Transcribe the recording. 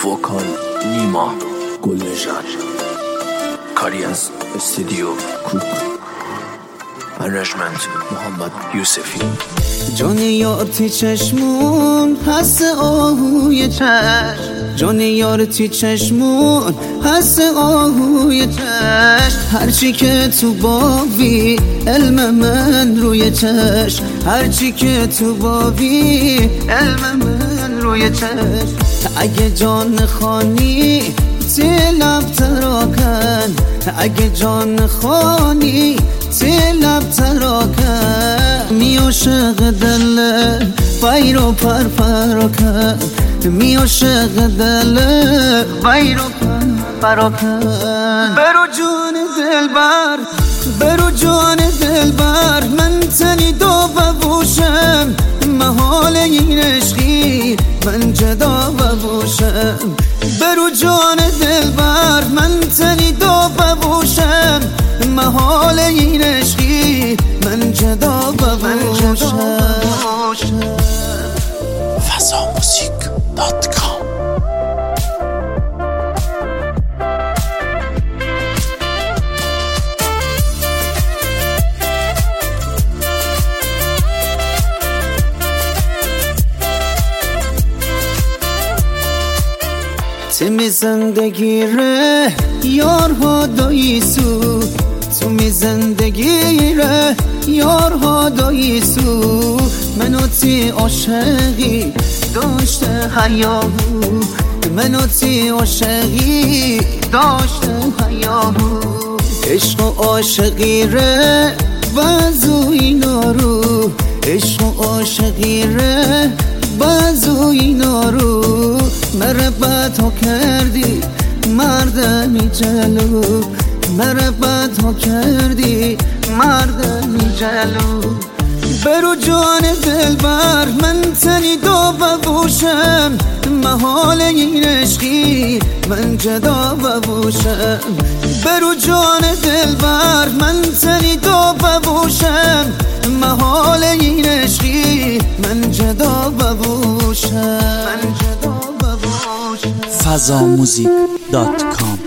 وکال نیما گلنژاد، کاری از استودیو کوک، منیجمنت محمد یوسفی. جان یار تی چشمون هست آهوی چشم، جان یار تی چشمون هست آهوی چشم. هرچی که تو باوی علم من روی چشم، هرچی که تو باوی علم من روی چشم. اگه جان خانی تی لب تراکن، اگه جان خانی تی لب تراکن. می عاشق دل بایر و پرپراکن، می عاشق دل بایر و پرپراکن. برو جان دلبر، برو جان دلبر، من تنی دو ببوشم محال این عشقی من جدا ببوشم. برو جان دلبر، من تنی دو ببوشم محال این عشقی من جدا ببوشم. فضاموزیک.com. تو می زندگی ره یارها داییسو، تو می زندگی ره یارها داییسو. منو تی عاشقی داشته حیاهو، منو تی عاشقی داشته حیاهو. عشق و عاشقی ره بازوی نارو، عشق و عاشقی ره بازوی نارو. مربت ها کردی مردمی جلو، مربت ها کردی مردمی جلو. برو جان دلبر، من تنی دو ببوشم محال این عشقی من جدا ببوشم. برو جان دلبر، من تنی دو ببوشم محال این عشقی من جدا ببوشم. فضاموزیک.com